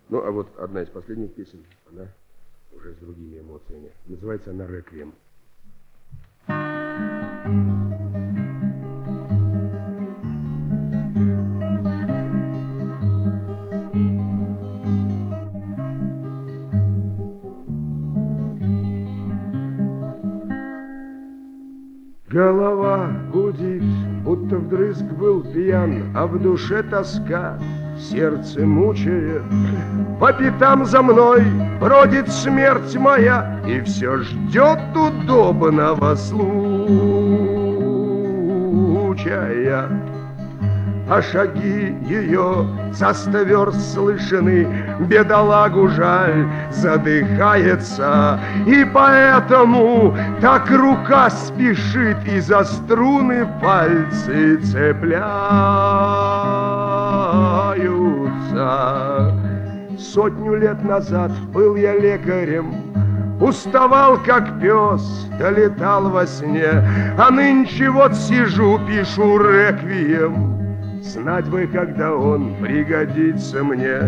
Ну, а вот одна из последних песен, она уже с другими эмоциями. Называется она «Реквием». Голова гудит, будто вдрызг был пьян, а в душе тоска, сердце мучает. По пятам за мной бродит смерть моя, и все ждет удобного случая. А шаги ее за 100 верст слышны, бедолагу жаль, задыхается, и поэтому так рука спешит, и за струны пальцы цепляются. 100 лет назад был я лекарем, уставал как пес, долетал во сне, а нынче вот сижу, пишу реквием. Знать бы, когда он пригодится мне.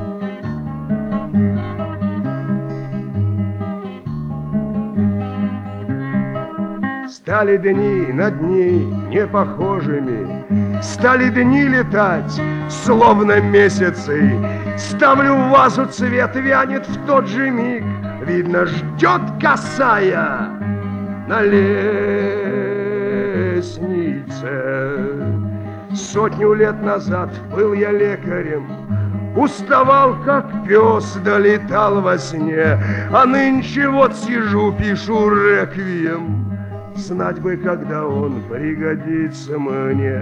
Стали дни на дни непохожими, стали дни летать, словно месяцы. Ставлю в вазу цвет, вянет в тот же миг. Видно, ждет косая на лестнице. 100 лет назад был я лекарем, уставал как пес, долетал во сне, а нынче вот сижу, пишу реквием. Знать бы, когда он пригодится мне.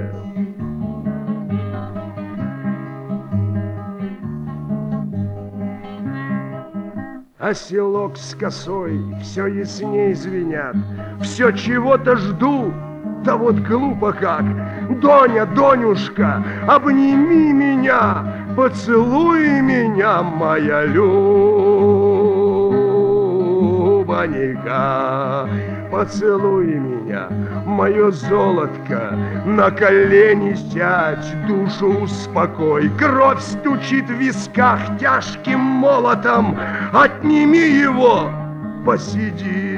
А селок с косой все ясней звенят, все чего-то жду, да вот глупо как. Доня, Донюшка, обними меня, поцелуй меня, моя Любонька. Поцелуй меня, мое золотко, на колени сядь, душу успокой. Кровь стучит в висках тяжким молотом, отними его, посиди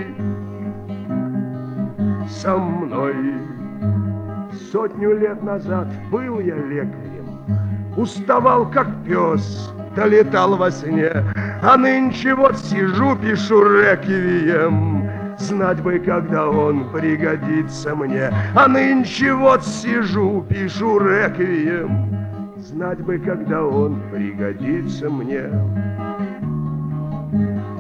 со мной. 100 лет назад был я лекарем, уставал как пес, долетал во сне, а нынче вот сижу, пишу реквием. Знать бы, когда он пригодится мне, а нынче вот сижу, пишу реквием. Знать бы, когда он пригодится мне.